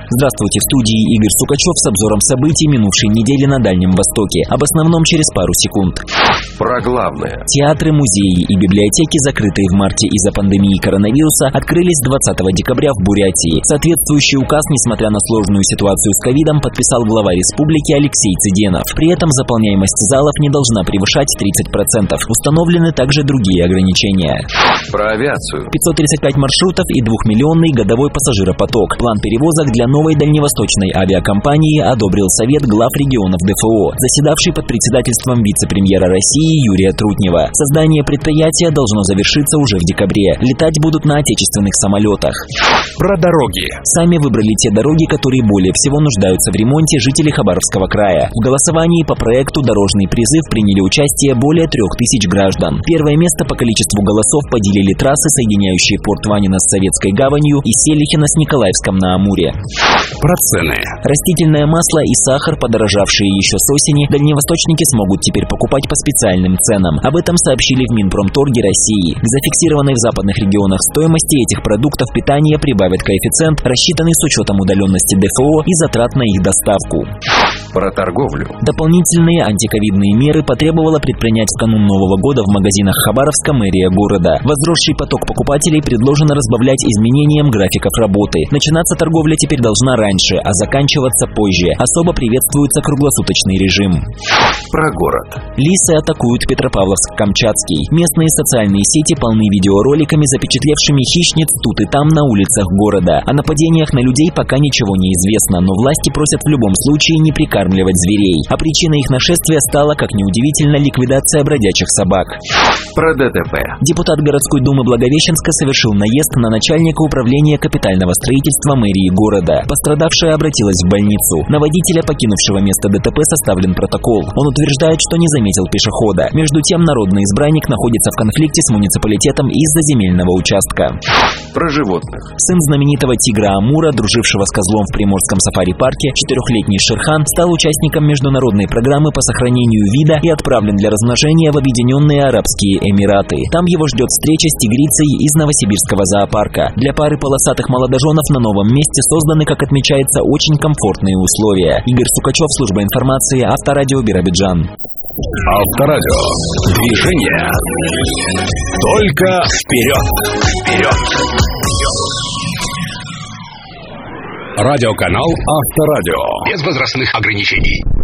Здравствуйте, в студии Игорь Сукачев с обзором событий минувшей недели на Дальнем Востоке. Об основном через пару секунд. Про главное. Театры, музеи и библиотеки, закрытые в марте из-за пандемии коронавируса, открылись 20 декабря в Бурятии. Соответствующий указ, несмотря на сложную ситуацию с ковидом, подписал глава республики Алексей Цыденов. При этом заполняемость залов не должна превышать 30%. Установлены также другие ограничения. Про авиацию. 535 маршрутов и 2-миллионный годовой пассажиропоток. План перевозок для новой дальневосточной авиакомпании одобрил Совет глав регионов ДФО, заседавший под председательством вице-премьера России Юрия Трутнева. Создание предприятия должно завершиться уже в декабре. Летать будут на отечественных самолетах. Про дороги. Сами выбрали те дороги, которые более всего нуждаются в ремонте жители Хабаровского края. В голосовании по проекту «Дорожный призыв» приняли участие более 3000 граждан. Первое место по количеству голосов поделили трассы, соединяющие порт Ванина с Советской гаванью и Селихино с Николаевском на Амуре. Про цены. Растительное масло и сахар, подорожавшие еще с осени, дальневосточники смогут теперь покупать по специальным ценам. Об этом сообщили в Минпромторге России. К зафиксированной в западных регионах стоимости этих продуктов питания прибавят коэффициент, рассчитанный с учетом удаленности ДФО и затрат на их доставку. Про торговлю. Дополнительные антиковидные меры потребовала предпринять в канун Нового года в магазинах Хабаровска мэрия города. Возросший поток покупателей предложено разбавлять изменением графиков работы. Начинаться торговля теперь должна раньше, а заканчиваться позже. Особо приветствуется круглосуточный режим. Про город. Лисы атакуют Петропавловск-Камчатский. Местные социальные сети полны видеороликами, запечатлевшими хищниц тут и там на улицах города. О нападениях на людей пока ничего не известно, но власти просят в любом случае не прикармливать зверей. А причиной их нашествия стала, как неудивительно, ликвидация бродячих собак. Про ДТП. Депутат городской думы Благовещенска совершил наезд на начальника управления капитального строительства мэрии города. Пострадавшая обратилась в больницу. На водителя, покинувшего место ДТП, составлен протокол. Он утверждает, что не заметил пешехода. Между тем, народный избранник находится в конфликте с муниципалитетом из-за земельного участка. Про животных. Сын знаменитого тигра Амура, дружившего с козлом в Приморском сафари-парке, 4-летний Шерхан, стал участником международной программы по сохранению вида и отправлен для размножения в Объединенные Арабские Эмираты. Там его ждет встреча с тигрицей из Новосибирского зоопарка. Для пары полосатых молодоженов на новом месте созданы, как отмечается, очень комфортные условия. Игорь Сукачев, служба информации, Авторадио Биробиджан. Авторадио. Движение. Только вперед. Вперед. Радиоканал Авторадио. Без возрастных ограничений.